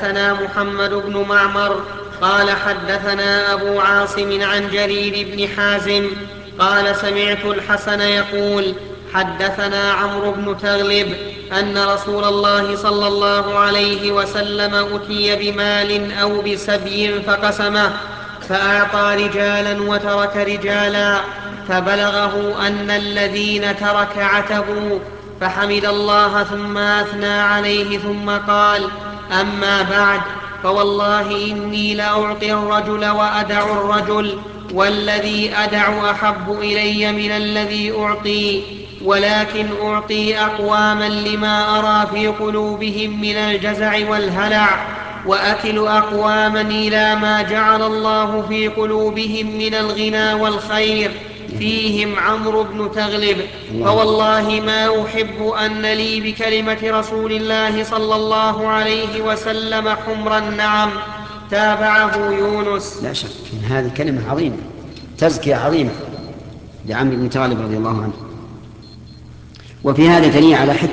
حدثنا محمد بن معمر قال حدثنا أبو عاصم عن جرير بن حازم قال سمعت الحسن يقول حدثنا عمرو بن تغلب أن رسول الله صلى الله عليه وسلم أتي بمال أو بسبي فقسمه فأعطى رجالا وترك رجالا، فبلغه أن الذين ترك عتبوا، فحمد الله ثم أثنى عليه ثم قال: أما بعد، فوالله إني لأعطي الرجل وأدع الرجل، والذي أدع أحب إلي من الذي أعطي، ولكن أعطي أقواما لما أرى في قلوبهم من الجزع والهلع، وأكل أقواما إلى ما جعل الله في قلوبهم من الغنى والخير، فيهم عمرو بن تغلب، فوالله ما أحب أن لي بكلمة رسول الله صلى الله عليه وسلم حمر النعم. تابعه يونس. لا شك إن هذه كلمة عظيمة، تزكية عظيمة لعمرو بن تغلب رضي الله عنه. وفي هذا دليل على حكمة